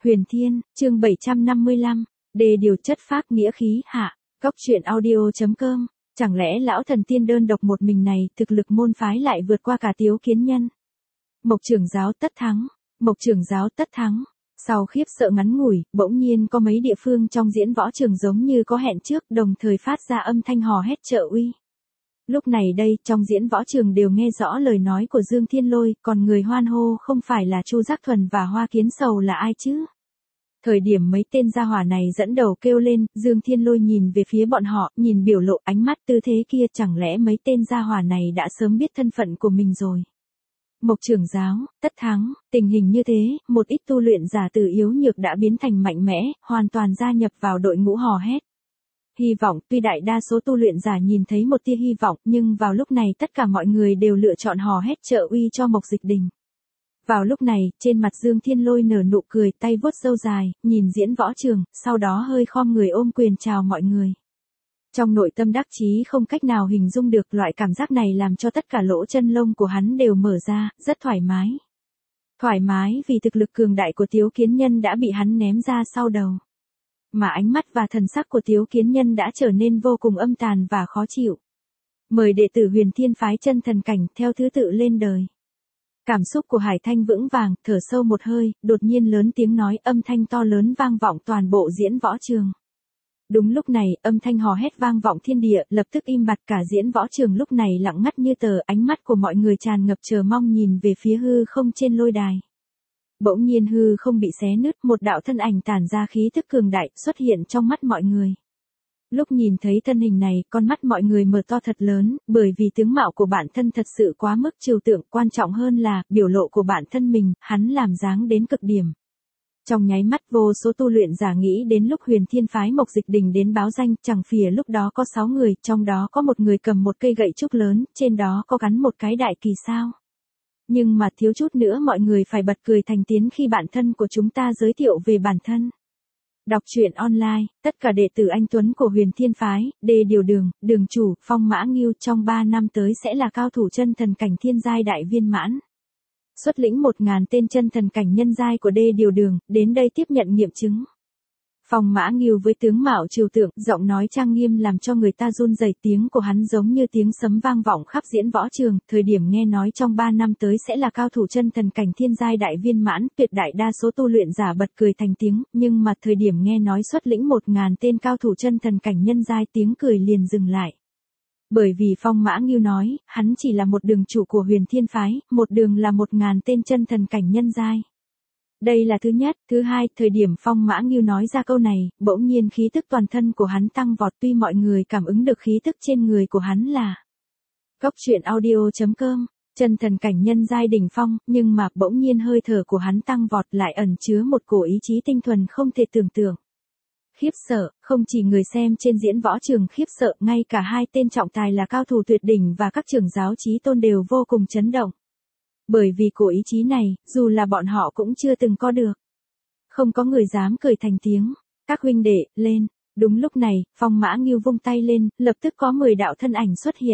Huyền Thiên, chương 755, đề điều chất phác nghĩa khí hạ, góc truyện audio.com, chẳng lẽ lão thần tiên đơn độc một mình này thực lực môn phái lại vượt qua cả Tiếu Kiến Nhân. Mộc trưởng giáo tất thắng, Mộc trưởng giáo tất thắng. Sau khiếp sợ ngắn ngủi, bỗng nhiên có mấy địa phương trong diễn võ trường giống như có hẹn trước, đồng thời phát ra âm thanh hò hét trợ uy. Lúc này đây, trong diễn võ trường đều nghe rõ lời nói của Dương Thiên Lôi, còn người hoan hô không phải là Chu Giác Thuần và Hoa Kiến Sầu là ai chứ? Thời điểm mấy tên gia hỏa này dẫn đầu kêu lên, Dương Thiên Lôi nhìn về phía bọn họ, nhìn biểu lộ ánh mắt tư thế kia, chẳng lẽ mấy tên gia hỏa này đã sớm biết thân phận của mình rồi? Mộc trưởng giáo, tất thắng, tình hình như thế, một ít tu luyện giả từ yếu nhược đã biến thành mạnh mẽ, hoàn toàn gia nhập vào đội ngũ hò hét. Hy vọng, tuy đại đa số tu luyện giả nhìn thấy một tia hy vọng, nhưng vào lúc này tất cả mọi người đều lựa chọn hò hét trợ uy cho Mộc Dịch Đình. Vào lúc này, trên mặt Dương Thiên Lôi nở nụ cười, tay vuốt râu dài, nhìn diễn võ trường, sau đó hơi khom người ôm quyền chào mọi người. Trong nội tâm đắc chí không cách nào hình dung được, loại cảm giác này làm cho tất cả lỗ chân lông của hắn đều mở ra, rất thoải mái. Thoải mái vì thực lực cường đại của Tiếu Kiến Nhân đã bị hắn ném ra sau đầu. Mà ánh mắt và thần sắc của Tiếu Kiến Nhân đã trở nên vô cùng âm tàn và khó chịu. Mời đệ tử Huyền Thiên phái chân thần cảnh theo thứ tự lên đời. Cảm xúc của Hải Thanh vững vàng, thở sâu một hơi, đột nhiên lớn tiếng nói, âm thanh to lớn vang vọng toàn bộ diễn võ trường. Đúng lúc này, âm thanh hò hét vang vọng thiên địa, lập tức im bặt, cả diễn võ trường lúc này lặng ngắt như tờ, ánh mắt của mọi người tràn ngập chờ mong nhìn về phía hư không trên lôi đài. Bỗng nhiên hư không bị xé nứt, một đạo thân ảnh tản ra khí thức cường đại xuất hiện trong mắt mọi người. Lúc nhìn thấy thân hình này, con mắt mọi người mở to thật lớn, bởi vì tướng mạo của bản thân thật sự quá mức trừu tượng, quan trọng hơn là biểu lộ của bản thân mình, hắn làm dáng đến cực điểm. Trong nháy mắt vô số tu luyện giả nghĩ đến lúc Huyền Thiên phái Mộc Dịch Đình đến báo danh, chẳng phìa lúc đó có 6 người, trong đó có một người cầm một cây gậy trúc lớn, trên đó có gắn một cái đại kỳ sao. Nhưng mà thiếu chút nữa mọi người phải bật cười thành tiếng khi bản thân của chúng ta giới thiệu về bản thân. Đọc truyện online, tất cả đệ tử anh Tuấn của Huyền Thiên phái, đề điều đường, đường chủ, Phong Mã Ngưu trong 3 năm tới sẽ là cao thủ chân thần cảnh thiên giai đại viên mãn. Xuất lĩnh 1000 tên chân thần cảnh nhân giai của đê điều đường, đến đây tiếp nhận nghiệm chứng. Phong Mã Ngưu với tướng mạo trừu tượng, giọng nói trang nghiêm làm cho người ta run rẩy, tiếng của hắn giống như tiếng sấm vang vọng khắp diễn võ trường, thời điểm nghe nói trong 3 năm tới sẽ là cao thủ chân thần cảnh thiên giai đại viên mãn, tuyệt đại đa số tu luyện giả bật cười thành tiếng, nhưng mà thời điểm nghe nói xuất lĩnh 1000 tên cao thủ chân thần cảnh nhân giai, tiếng cười liền dừng lại. Bởi vì Phong Mã Ngưu nói, hắn chỉ là một đường chủ của Huyền Thiên phái, một đường là 1000 tên chân thần cảnh nhân giai. Đây là thứ nhất, thứ hai, thời điểm Phong Mã Ngưu nói ra câu này, bỗng nhiên khí tức toàn thân của hắn tăng vọt, tuy mọi người cảm ứng được khí tức trên người của hắn là góc truyện audio.com, chân thần cảnh nhân giai đỉnh phong, nhưng mà bỗng nhiên hơi thở của hắn tăng vọt lại ẩn chứa một cổ ý chí tinh thuần không thể tưởng tượng. Khiếp sợ, không chỉ người xem trên diễn võ trường khiếp sợ, ngay cả hai tên trọng tài là cao thủ tuyệt đỉnh và các trưởng giáo chí tôn đều vô cùng chấn động. Bởi vì cổ ý chí này, dù là bọn họ cũng chưa từng có được. Không có người dám cười thành tiếng. Các huynh đệ, lên. Đúng lúc này, Phong Mã Ngưu vung tay lên, lập tức có 10 đạo thân ảnh xuất hiện.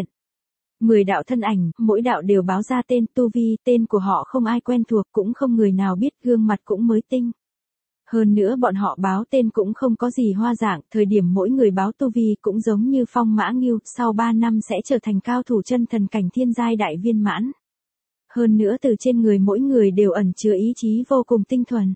10 đạo thân ảnh, mỗi đạo đều báo ra tên, tu vi, tên của họ không ai quen thuộc, cũng không người nào biết, gương mặt cũng mới tinh. Hơn nữa bọn họ báo tên cũng không có gì hoa dạng, thời điểm mỗi người báo tu vi cũng giống như Phong Mã Ngưu, sau 3 năm sẽ trở thành cao thủ chân thần cảnh thiên giai đại viên mãn. Hơn nữa từ trên người mỗi người đều ẩn chứa ý chí vô cùng tinh thuần.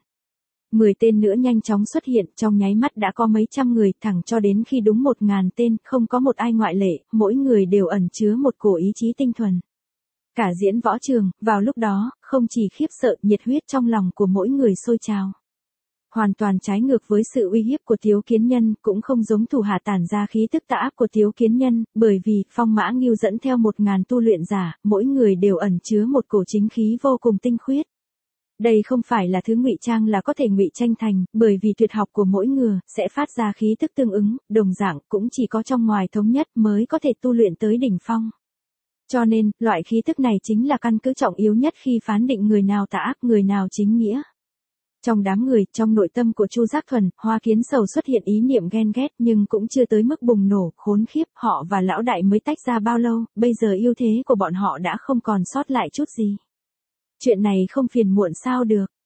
10 tên nữa nhanh chóng xuất hiện, trong nháy mắt đã có mấy trăm người, thẳng cho đến khi đúng 1000 tên, không có một ai ngoại lệ, mỗi người đều ẩn chứa một cổ ý chí tinh thuần. Cả diễn võ trường, vào lúc đó, không chỉ khiếp sợ, nhiệt huyết trong lòng của mỗi người sôi trào. Hoàn toàn trái ngược với sự uy hiếp của Tiếu Kiến Nhân, cũng không giống thủ hạ tản ra khí tức tà ác của Tiếu Kiến Nhân, bởi vì Phong Mã Ngưu dẫn theo 1000 tu luyện giả, mỗi người đều ẩn chứa một cổ chính khí vô cùng tinh khiết. Đây không phải là thứ ngụy trang là có thể ngụy tranh thành, bởi vì tuyệt học của mỗi người sẽ phát ra khí tức tương ứng, đồng dạng cũng chỉ có trong ngoài thống nhất mới có thể tu luyện tới đỉnh phong. Cho nên, loại khí tức này chính là căn cứ trọng yếu nhất khi phán định người nào tà ác, người nào chính nghĩa. Trong đám người, trong nội tâm của Chu Giác Thuần, Hoa Kiến Sầu xuất hiện ý niệm ghen ghét nhưng cũng chưa tới mức bùng nổ, khốn khiếp, họ và lão đại mới tách ra bao lâu, bây giờ ưu thế của bọn họ đã không còn sót lại chút gì. Chuyện này không phiền muộn sao được,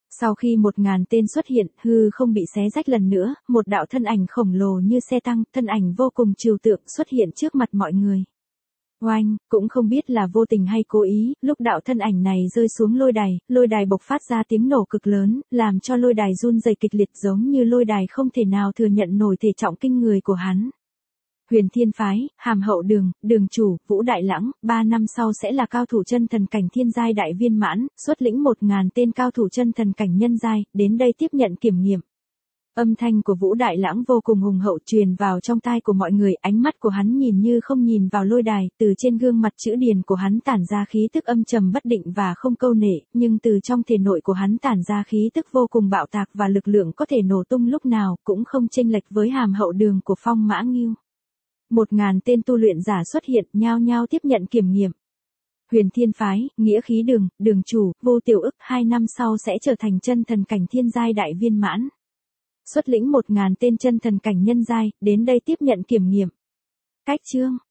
Sau khi 1.000 tên xuất hiện, hư không bị xé rách lần nữa, một đạo thân ảnh khổng lồ như xe tăng, thân ảnh vô cùng trừu tượng xuất hiện trước mặt mọi người. Oanh, cũng không biết là vô tình hay cố ý, lúc đạo thân ảnh này rơi xuống lôi đài bộc phát ra tiếng nổ cực lớn, làm cho lôi đài run rẩy kịch liệt giống như lôi đài không thể nào thừa nhận nổi thể trọng kinh người của hắn. Huyền Thiên Phái, Hàm Hậu Đường, đường chủ, Vũ Đại Lãng, 3 năm sau sẽ là cao thủ chân thần cảnh thiên giai đại viên mãn, xuất lĩnh 1.000 tên cao thủ chân thần cảnh nhân giai, đến đây tiếp nhận kiểm nghiệm. Âm thanh của Vũ Đại Lãng vô cùng hùng hậu truyền vào trong tai của mọi người, ánh mắt của hắn nhìn như không nhìn vào lôi đài, từ trên gương mặt chữ điền của hắn tản ra khí tức âm trầm bất định và không câu nệ, nhưng từ trong thể nội của hắn tản ra khí tức vô cùng bạo tạc và lực lượng có thể nổ tung lúc nào, cũng không chênh lệch với Hàm Hậu Đường của Phong Mã Ngưu. 1.000 tên tu luyện giả xuất hiện, nhao nhao tiếp nhận kiểm nghiệm. Huyền Thiên Phái, Nghĩa Khí Đường, đường chủ, Vô Tiểu Ức 2 năm sau sẽ trở thành chân thần cảnh thiên giai đại viên mãn. Xuất lĩnh 1.000 tên chân thần cảnh nhân giai, đến đây tiếp nhận kiểm nghiệm. Cách chương